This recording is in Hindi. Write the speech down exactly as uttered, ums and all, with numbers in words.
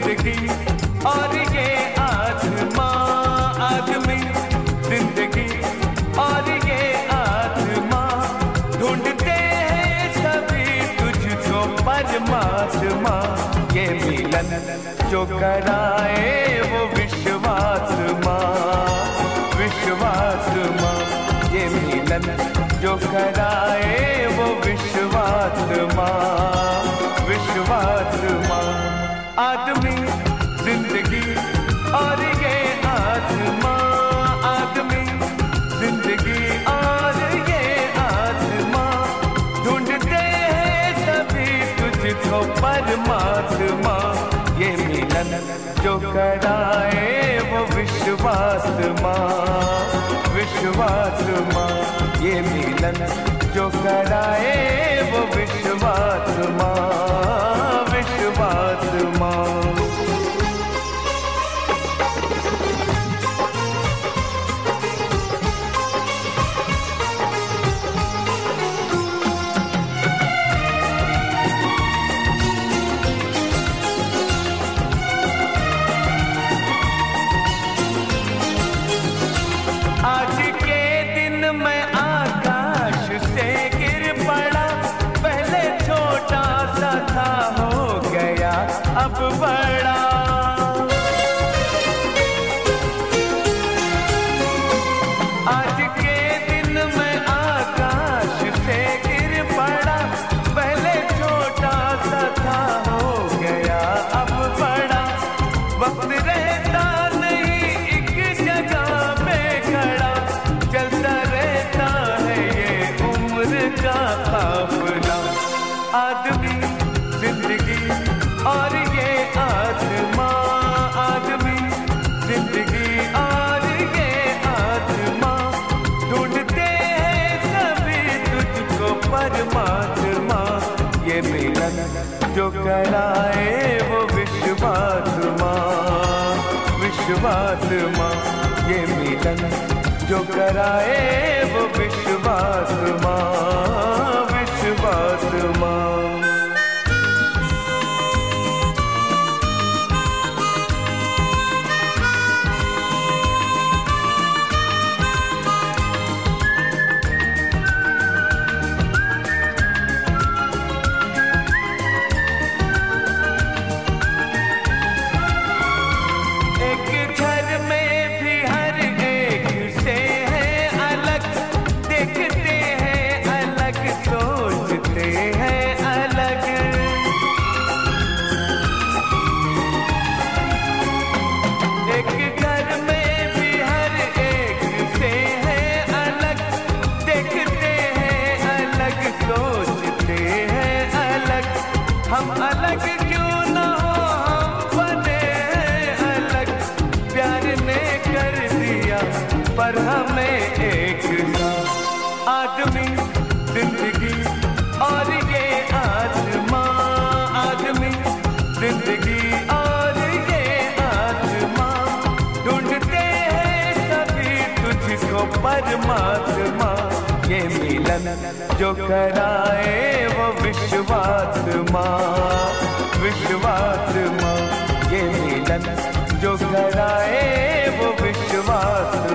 जिंदगी और ये आत्मा, आदमी जिंदगी और ये आत्मा, ढूंढते हैं सभी तुझको परमात्मा। ये मिलन जो कराए वो विश्वात्मा, विश्वात्मा। ये मिलन जो कराए वो विश्वात्मा, विश्वात्मा। आदमी जिंदगी और ये आत्मा, आदमी जिंदगी और ये आत्मा, ढूंढते हैं सभी तुझको परमात्मा। ये मिलन जो कराए वो विश्वात्मा, विश्वात्मा। ये मिलन जो कराए वो विश्वात्मा, विश्वात्मा। आज के दिन मैं आकाश से गिर पड़ा, पहले छोटा सा था हो गया अब बड़ा। आज के दिन मैं आकाश से गिर पड़ा, पहले छोटा सा था हो गया अब बड़ा। वक्त रहता नहीं एक जगह पे खड़ा, चलता रहता है ये उम्र का काफिला। आदमी जिंदगी और ये आत्मा, आदमी जिंदगी और ये आत्मा, ढूंढते हैं सभी तुझको परमात्मा। ये मिलन जो कराए वो विश्वात्मा, विश्वात्मा। ये मिलन जो कराए वो विश्वात्मा, विश्वात्मा। एक घर में भी हर एक से है अलग, देखते हैं अलग, सोचते हैं अलग। एक घर में भी हर एक से है अलग, देखते हैं अलग, सोचते हैं अलग। हम अलग क्यों ना हो, हम बने हैं अलग, प्यार ने कर दिया पर हमें एक सा। आदमी जिंदगी और ये आत्मा, आदमी जिंदगी और ये आत्मा, ढूंढते हैं सभी तुझको परमात्मा। ये मिलन जो कराए वो विश्वात्मा, विश्वात्मा। ये मिलन जो कराए वो विश्वात्मा।